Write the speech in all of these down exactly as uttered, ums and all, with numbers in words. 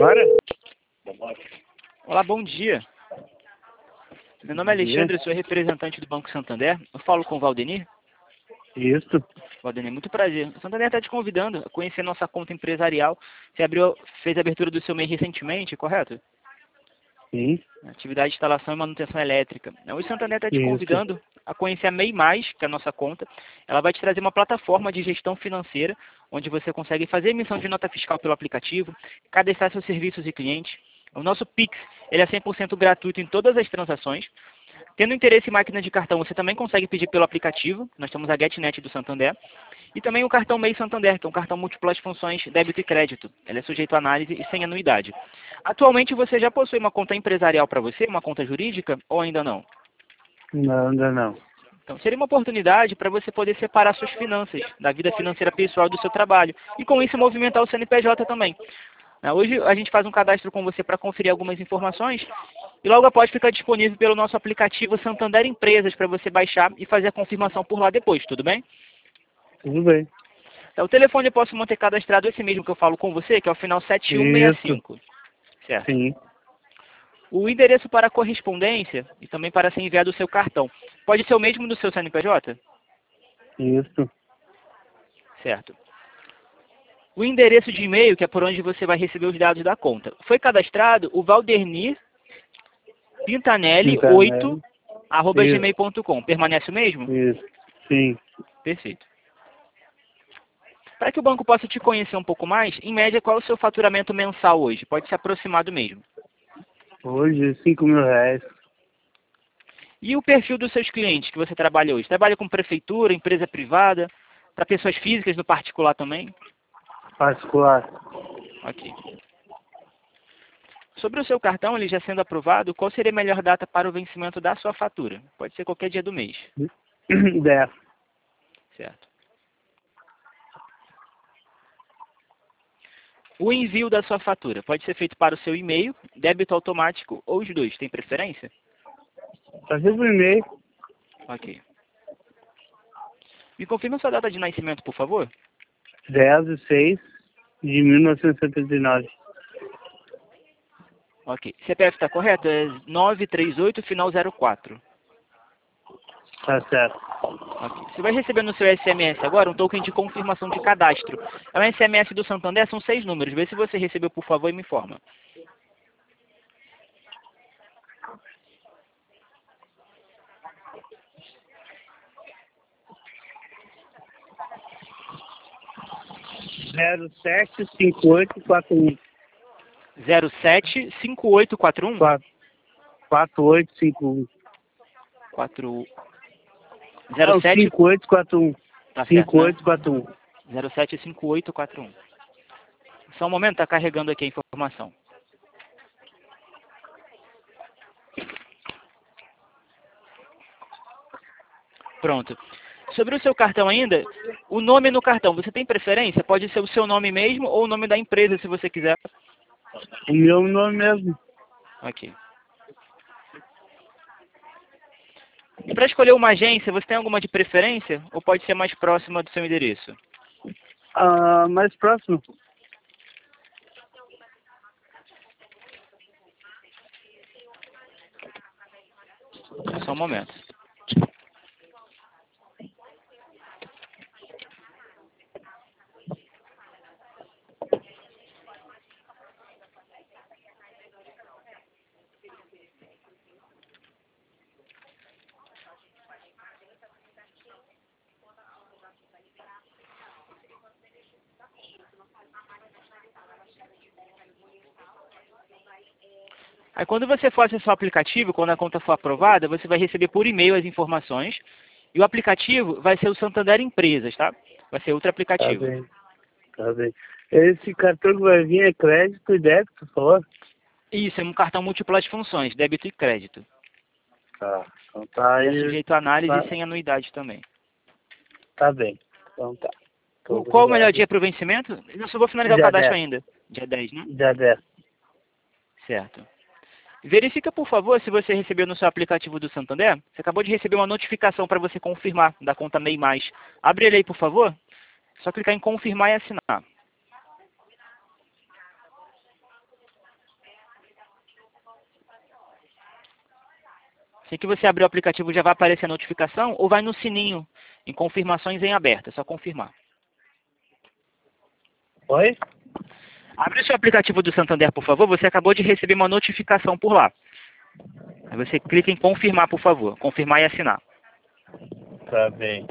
Agora? Olá, bom dia. Meu nome é Alexandre, eu sou representante do Banco Santander. Eu falo com o Valdenir. Isso. Valdenir, muito prazer. O Santander está te convidando a conhecer nossa conta empresarial. Você abriu, fez a abertura do seu M E I recentemente, correto? Sim. Atividade de instalação e manutenção elétrica. O Santander está te Isso. convidando a conhecer a M E I mais, que é a nossa conta. Ela vai te trazer uma plataforma de gestão financeira, onde você consegue fazer emissão de nota fiscal pelo aplicativo, cadastrar seus serviços e clientes. O nosso Pix, ele é cem por cento gratuito em todas as transações. Tendo interesse em máquina de cartão, você também consegue pedir pelo aplicativo. Nós temos a GetNet do Santander. E também o cartão M E I Santander, que é um cartão múltiplas funções, débito e crédito. Ele é sujeito a análise e sem anuidade. Atualmente você já possui uma conta empresarial para você, uma conta jurídica, ou ainda não? Não, ainda não. Então seria uma oportunidade para você poder separar suas finanças, da vida financeira pessoal do seu trabalho. E com isso movimentar o C N P J também. Hoje a gente faz um cadastro com você para conferir algumas informações e logo após fica disponível pelo nosso aplicativo Santander Empresas para você baixar e fazer a confirmação por lá depois, tudo bem? Tudo bem. Então, o telefone eu posso manter cadastrado esse mesmo que eu falo com você, que é o final sete um seis cinco. Certo. Sim. O endereço para correspondência e também para ser enviado o seu cartão. Pode ser o mesmo do seu C N P J? Isso. Certo. O endereço de e-mail, que é por onde você vai receber os dados da conta. Foi cadastrado o Valdenir Pintanelli oito arroba gmail ponto com. Permanece o mesmo? Isso. Sim. Perfeito. Para que o banco possa te conhecer um pouco mais, em média, qual é o seu faturamento mensal hoje? Pode ser aproximado mesmo. Hoje, cinco mil reais. E o perfil dos seus clientes que você trabalha hoje? Trabalha com prefeitura, empresa privada, para pessoas físicas, no particular também? Particular. Ok. Sobre o seu cartão, ele já sendo aprovado, qual seria a melhor data para o vencimento da sua fatura? Pode ser qualquer dia do mês. Dez. Certo. O envio da sua fatura pode ser feito para o seu e-mail, débito automático ou os dois. Tem preferência? Fazer por e-mail. Ok. Me confirma sua data de nascimento, por favor? dez de seis de mil novecentos e setenta e nove. Ok. C P F está correto? É nove três oito, final zero quatro. Tá certo. Okay. Você vai receber no seu S M S agora um token de confirmação de cadastro. É um S M S do Santander, são seis números. Vê se você recebeu, por favor, e me informa. zero sete cinco oito quatro um. zero sete cinco oito quatro um? quatro oito cinco um. quatro... zero Não, sete... cinco oito quatro um. Tá certo, cinco oito né? quatro um. zero sete cinco oito quatro um. Só um momento, está carregando aqui a informação. Pronto. Sobre o seu cartão ainda, o nome no cartão, você tem preferência? Pode ser o seu nome mesmo ou o nome da empresa, se você quiser. O meu nome mesmo. Aqui. E para escolher uma agência, você tem alguma de preferência? Ou pode ser mais próxima do seu endereço? Ah, mais próximo. Só um momento. Aí quando você for acessar o aplicativo, quando a conta for aprovada, você vai receber por e-mail as informações. E o aplicativo vai ser o Santander Empresas, tá? Vai ser outro aplicativo. Tá bem. Tá bem. Esse cartão que vai vir é crédito e débito, por favor? Isso, é um cartão múltiplas funções, débito e crédito. Tá. Então tá Ele é aí. sujeito a análise Tá, e sem anuidade também. tá bem. Então tá. O- Muito Qual o melhor obrigado. dia para o vencimento? Eu só vou finalizar o Dia cadastro dez. ainda. Dia dez, né? Dia dez. Certo. Verifica, por favor, se você recebeu no seu aplicativo do Santander. Você acabou de receber uma notificação para você confirmar da conta M E I mais. Abre ele aí, por favor. Só clicar em confirmar e assinar. Assim que você abrir o aplicativo já vai aparecer a notificação ou vai no sininho, em confirmações em aberto, é só confirmar. Oi? Abre o seu aplicativo do Santander, por favor, você acabou de receber uma notificação por lá. Aí você clica em confirmar, por favor, confirmar e assinar. Tá bem.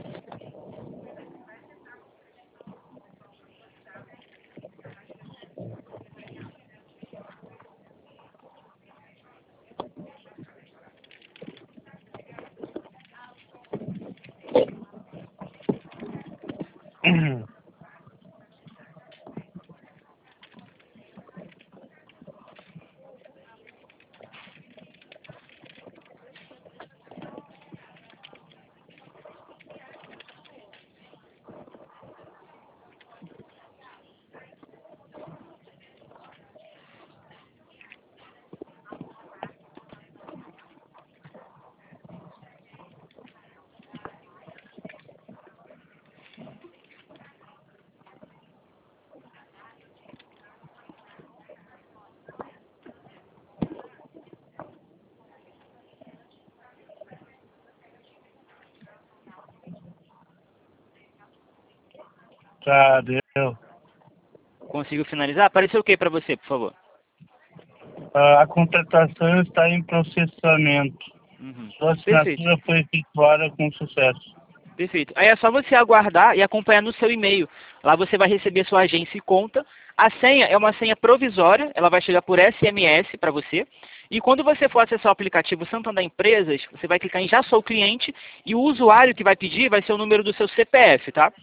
Tá, deu. Conseguiu finalizar? Apareceu o que para você, por favor? A contratação está em processamento. Uhum. Sua Perfeito. assinatura foi efetuada com sucesso. Perfeito. Aí é só você aguardar e acompanhar no seu e-mail. Lá você vai receber sua agência e conta. A senha é uma senha provisória, ela vai chegar por S M S para você. E quando você for acessar o aplicativo Santander Empresas, você vai clicar em Já Sou Cliente e o usuário que vai pedir vai ser o número do seu C P F, tá?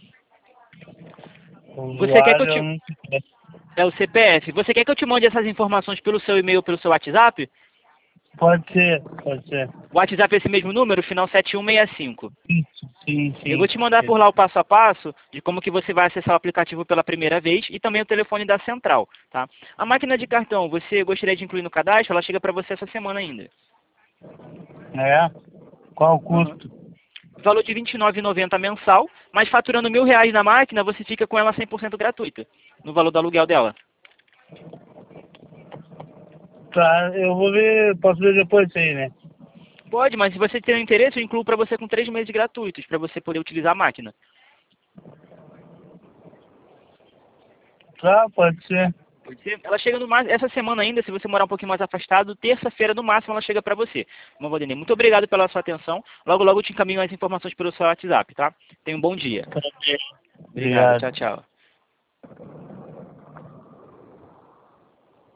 O Você quer que eu usuário é te... um- É o C P F. Você quer que eu te mande essas informações pelo seu e-mail, pelo seu WhatsApp? Pode ser, pode ser. O WhatsApp é esse mesmo número, final sete um seis cinco. Isso, sim, sim. Eu vou te mandar por lá o passo a passo de como que você vai acessar o aplicativo pela primeira vez e também o telefone da central, tá? A máquina de cartão, você gostaria de incluir no cadastro? Ela chega para você essa semana ainda. É? Qual o Uhum. custo? Valor de vinte e nove reais e noventa centavos mensal, mas faturando mil reais na máquina, você fica com ela cem por cento gratuita, no valor do aluguel dela. Tá, eu vou ver, posso ver depois isso aí, né? Pode, mas se você tem interesse, eu incluo para você com três meses gratuitos, para você poder utilizar a máquina. Tá, pode ser. Pode ser? Ela chega no máximo, essa semana ainda, se você morar um pouquinho mais afastado, terça-feira no máximo ela chega para você. Bom, Valdinei, muito obrigado pela sua atenção. Logo, logo eu te encaminho as informações pelo seu WhatsApp, tá? Tenha um bom dia. Tá bem. Obrigado, Obrigado. tchau, tchau.